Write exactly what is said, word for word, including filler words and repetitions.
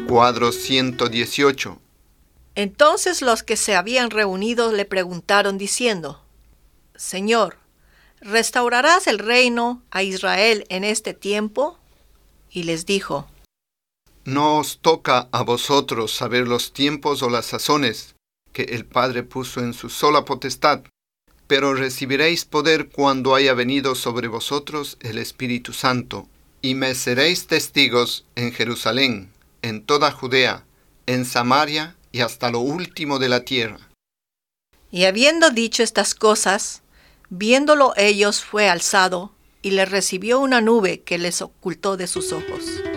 Cuadro ciento dieciocho. Entonces los que se habían reunido le preguntaron diciendo: Señor, ¿restaurarás el reino a Israel en este tiempo? Y les dijo: No os toca a vosotros saber los tiempos o las sazones que el Padre puso en su sola potestad, pero recibiréis poder cuando haya venido sobre vosotros el Espíritu Santo, y me seréis testigos en Jerusalén, en toda Judea, en Samaria y hasta lo último de la tierra. Y habiendo dicho estas cosas, viéndolo ellos fue alzado, y le recibió una nube que les ocultó de sus ojos.